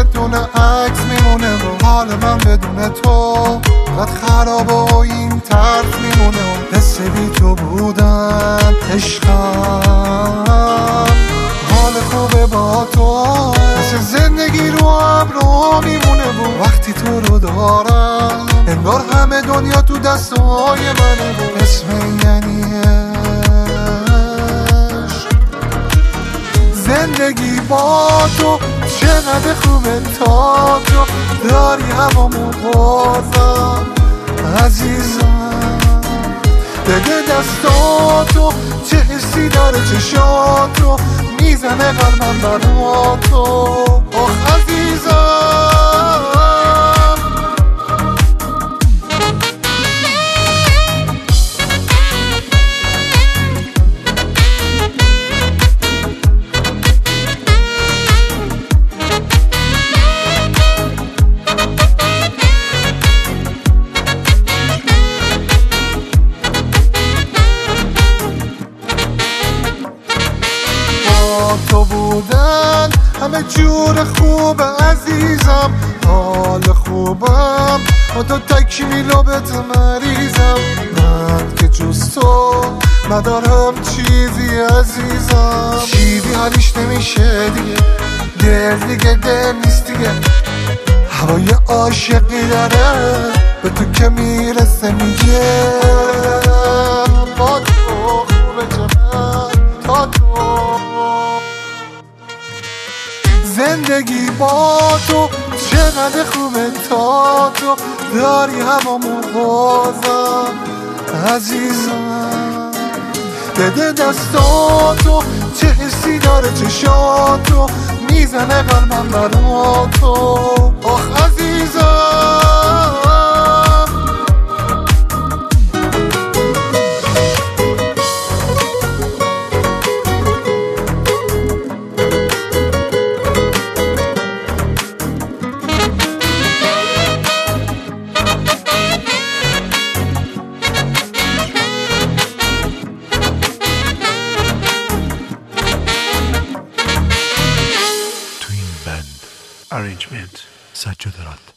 یه دونه عکس میمونه و حال من بدون تو قد خرابه و این طرف میمونه و حس بی تو بودن عشقم حال خوبه با تو مثل زندگی رو ابرو میمونه و وقتی تو رو دارم انگار همه دنیا تو دستای منه و اسم یعنی زندگی با تو چقدر خوبه تا تو داری هوامو بازم عزیزم بده دستاتو چه حسی داره چشاتو میزنه قلبم برا تو آخ عزیزم تو بودن همه جور خوبه عزیزم حال خوبم با تو تکمیلو بهت مریضم من که جز تو ندارم چیزی عزیزم چیزی حالیش نمیشه دیگه دل نیست دیگه هوای عاشقی داره به تو که میرسه میگه با تو خوبه چقدر تا تو زندگی با تو چقدر خوبه تا تو داری هوامو بازم عزیزم بده دستاتو چه حسی داره چشاتو میزنه قلبم برا تو آخ عزیزم arrangement سجاد راد.